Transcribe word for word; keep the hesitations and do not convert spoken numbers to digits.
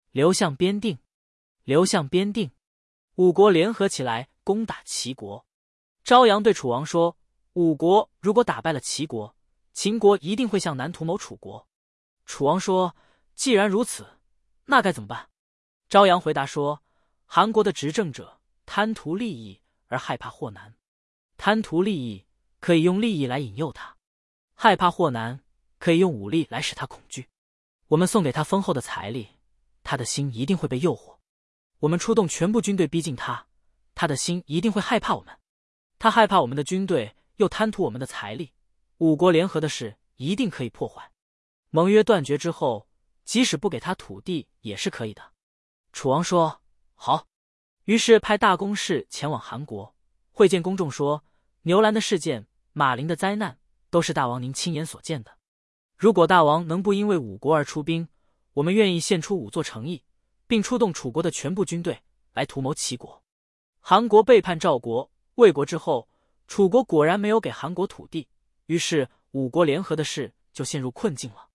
刘向边定，刘向边定。五国联合起来攻打齐国。昭阳对楚王说：五国如果打败了齐国，秦国一定会向南图谋楚国。楚王说：既然如此，那该怎么办？昭阳回答说：韩国的执政者贪图利益而害怕祸难，贪图利益可以用利益来引诱他，害怕祸难可以用武力来使他恐惧。我们送给他丰厚的财力，他的心一定会被诱惑。我们出动全部军队逼近他，他的心一定会害怕我们。他害怕我们的军队，又贪图我们的财力，五国联合的事一定可以破坏。盟约断绝之后，即使不给他土地也是可以的。楚王说：好。于是派大公事前往韩国，会见公众说：牛栏的事件、马陵的灾难，都是大王您亲眼所见的。如果大王能不因为五国而出兵，我们愿意献出五座城邑，并出动楚国的全部军队来图谋齐国。韩国背叛赵国、魏国之后，楚国果然没有给韩国土地，于是五国联合的事就陷入困境了。